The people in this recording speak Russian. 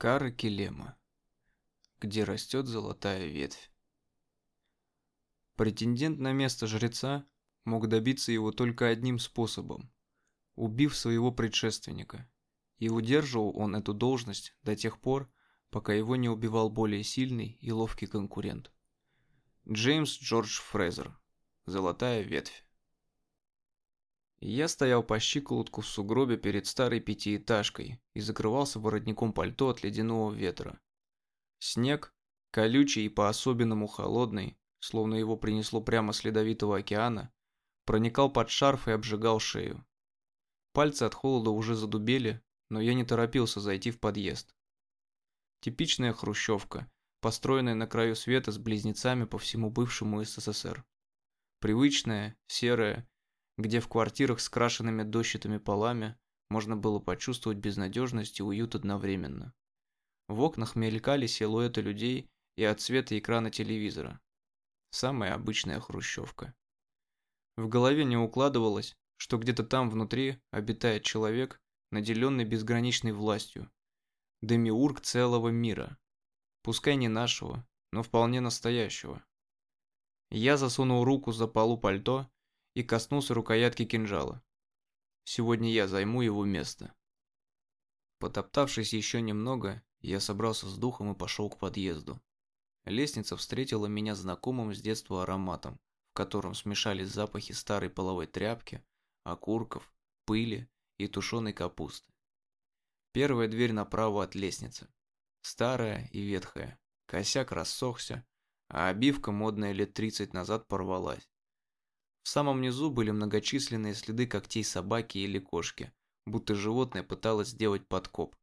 Кара-Килема, где растет золотая ветвь. Претендент на место жреца мог добиться его только одним способом – убив своего предшественника, и удерживал он эту должность до тех пор, пока его не убивал более сильный и ловкий конкурент. Джеймс Джордж Фрезер. Золотая ветвь. Я стоял по щиколотку в сугробе перед старой пятиэтажкой и закрывался воротником пальто от ледяного ветра. Снег, колючий и по-особенному холодный, словно его принесло прямо с ледовитого океана, проникал под шарф и обжигал шею. Пальцы от холода уже задубели, но я не торопился зайти в подъезд. Типичная хрущевка, построенная на краю света с близнецами по всему бывшему СССР. Привычная, серая, где в квартирах с крашенными дощатыми полами можно было почувствовать безнадежность и уют одновременно. В окнах мелькали силуэты людей и от света экрана телевизора. Самая обычная хрущевка. В голове не укладывалось, что где-то там внутри обитает человек, наделенный безграничной властью. Демиург целого мира. Пускай не нашего, но вполне настоящего. Я засунул руку за полу пальто и коснулся рукоятки кинжала. Сегодня я займу его место. Потоптавшись еще немного, я собрался с духом и пошел к подъезду. Лестница встретила меня знакомым с детства ароматом, в котором смешались запахи старой половой тряпки, окурков, пыли и тушеной капусты. Первая дверь направо от лестницы. Старая и ветхая. Косяк рассохся, а обивка, модная лет 30 назад, порвалась. В самом низу были многочисленные следы когтей собаки или кошки, будто животное пыталось сделать подкоп.